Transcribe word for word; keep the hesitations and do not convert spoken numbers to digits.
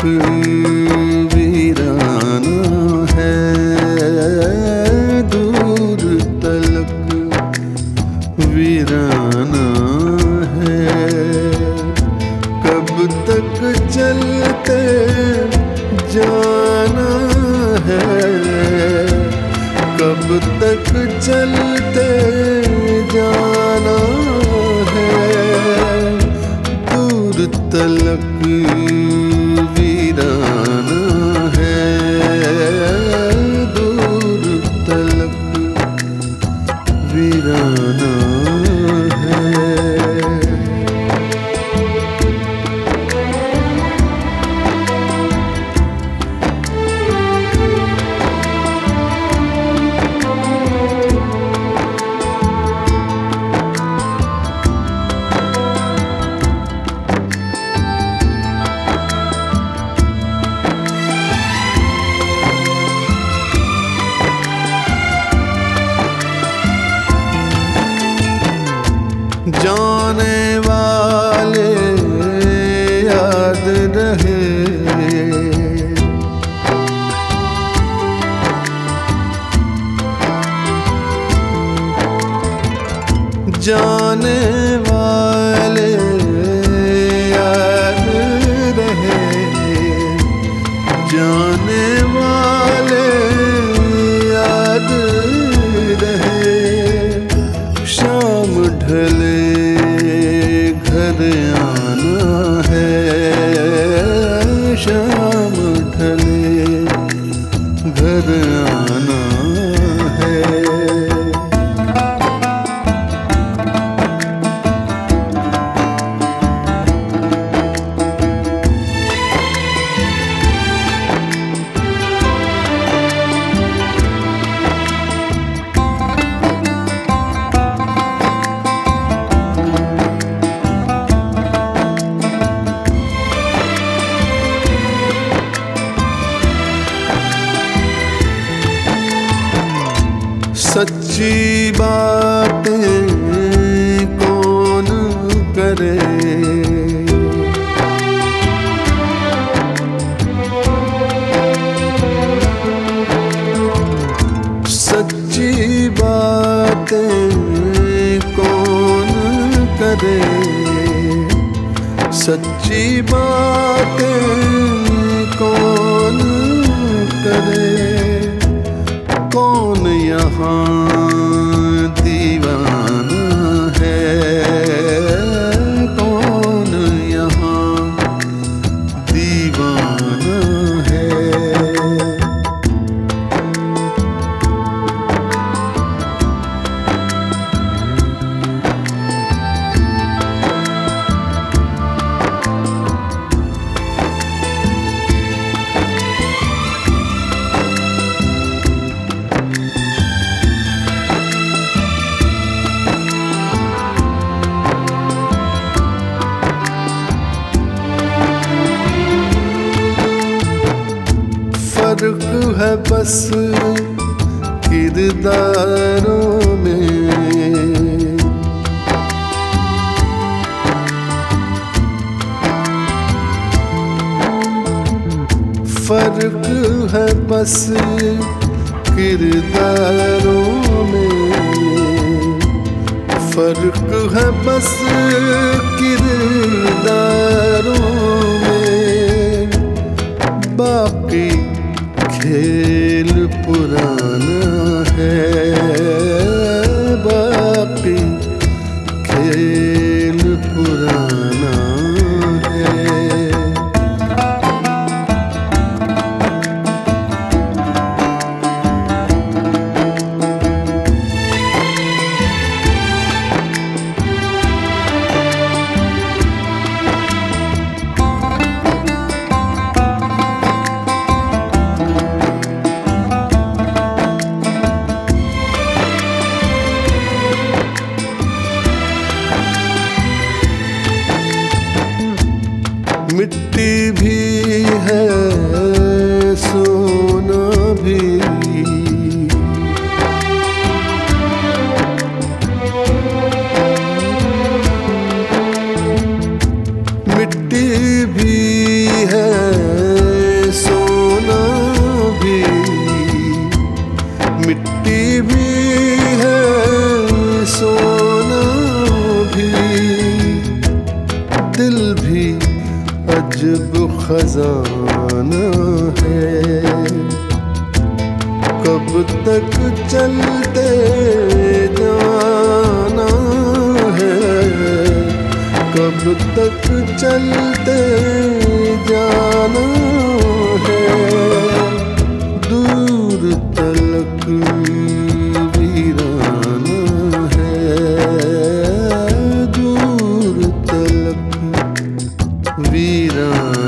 वीराना है, दूर तलक वीराना है। कब तक चलते जाना है, कब तक चलते जाना है, दूर तलक वीराना है, दूर तलक वीराना है। जाने वाले याद रहे, जाने वाले याद रहे, जाने वाले याद रहे। शाम ढले घर आना है, शाम ढले घर आना है। सच्ची बातें कौन करे, सच्ची बातें कौन करे, सच्ची बातें कौन करे। कौन यहाँ दीवाना है, कौन यहाँ दीवाना है। फर्क है बस किरदारों में, फर्क है बस किरदारों में, फर्क है बस किरदारों में। बाकी खेल पुराना है, बाकी खेल पुराना है। चलते जाना है, दूर तलक वीराना है, दूर तलक वीराना।